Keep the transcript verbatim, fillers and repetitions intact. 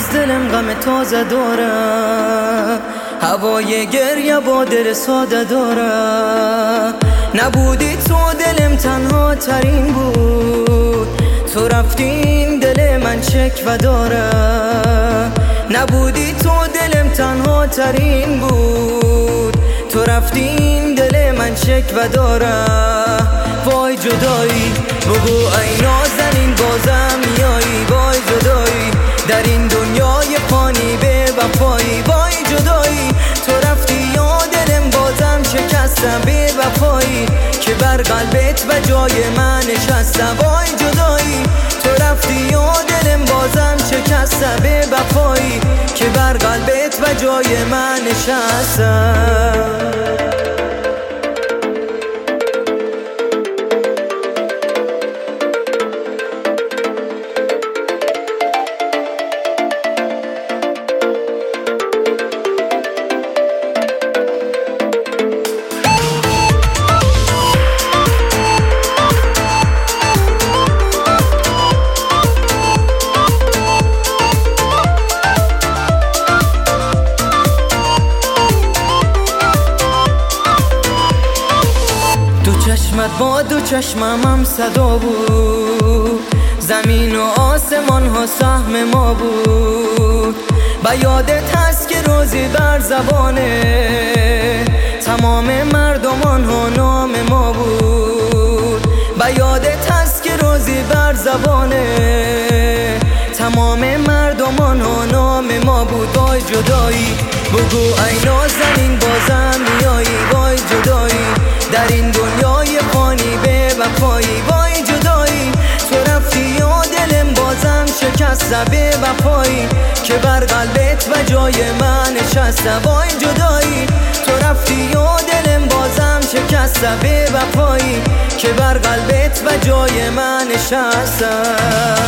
از دلم غم تازه داره، هوای گریه با دل ساده داره. نبودی تو دلم تنها ترین بود، تو رفتین دل من شکوه داره. نبودی تو دلم تنها ترین بود، تو رفتین دل من شکوه داره. وای جدایی بگو ای نازنین بازم میایی، وای جدایی در این دنیای فانی به وفایی. وای جدایی تو رفتی یا دلم بازم شکسته به وفایی، که بر قلبت و جای من نشسته. وای جدایی تو رفتی یا دلم بازم شکسته به وفایی، که بر قلبت و جای من نشسته. چشمت با دو چشمم هم صدا بود، زمین و آسمان ها سهم ما بود. با یادت هست که روزی بر زبانه تمام مردمان ها نام ما بود. با یادت هست که روزی بر زبانه تمام مردمان ها نام ما بود. وای جدایی بگو ای نازنین بازم میایی، وای جدایی در این دنیای فانی به وفایی. وای جدایی تو رفتی یا دلم بازم شکسته به وفایی، که بر قلبت و جای من نشسته. وای جدایی تو رفتی یا دلم بازم شکسته به وفایی، که بر قلبت و جای من نشسته.